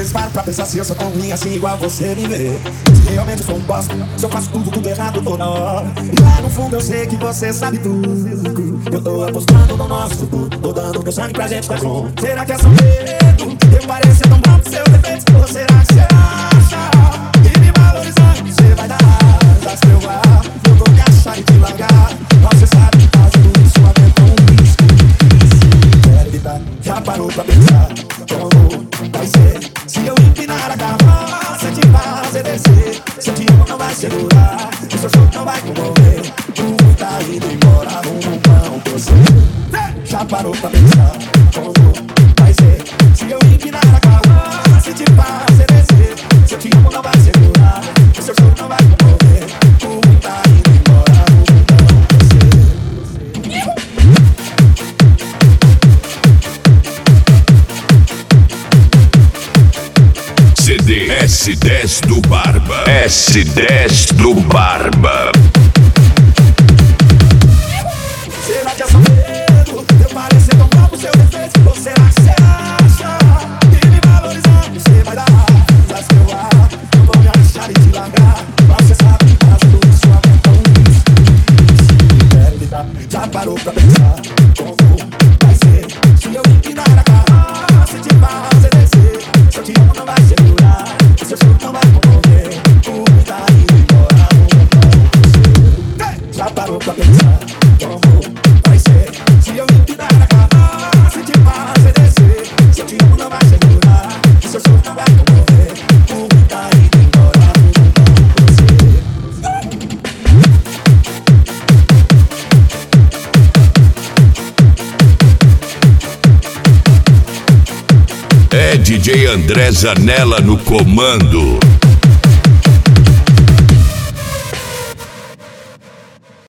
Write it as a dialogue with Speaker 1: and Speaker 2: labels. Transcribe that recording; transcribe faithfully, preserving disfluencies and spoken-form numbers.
Speaker 1: vezes paro pra pensar se eu sou tão ruim assim igual você me vê. Se realmente sou um bosta, se eu faço tudo, tudo errado toda hora. E lá no fundo eu sei que você sabe tudo. Eu tô apostando no nosso futuro, tô dando meu sangue pra gente tá junto. Será que é só medo? Eu pareço tão bom pro seu defeito. Ou será que você acha que me valorizando você vai dar asas pra eu voar? Eu vou me achar e te largar. Você sabe que fazendo isso até tão risco. Quero evitar, já parou pra pensar como vai ser se eu empinar a carroça e te fazer descer? Se eu te amo não vai segurar, o seu choro não vai comover. O mundo tá indo embora, rumo pra um você. Já parou pra pensar como vai ser se eu empinar a carroça e te fazer descer? Se eu te amo não vai segurar, o seu choro não vai comover. O mundo tá indo embora, rumo pra um você.
Speaker 2: C D S dez do Barba. S dez do Barba.
Speaker 1: Será que é só medo? Eu parecer tão bom pro seu defeito? Ou será que você acha que me valorizando você vai dar asas pra eu voar? Eu vou me achar e te largar. Você sabe que fazendo isso é tão difícil. Quero evitar, já parou pra pensar como vai ser se eu empinar a carroça e te fazer descer? Se eu te amo não vai segurar, o seu choro não vai comover. O mundo tá indo embora, rumo pra você. Já parou pra pensar como vai ser se eu empinar a carroça e te fazer descer? Se eu te amo não vai segurar, o seu choro não vai comover. O mundo tá indo embora, rumo pra você.
Speaker 2: É D J André Zanella no comando.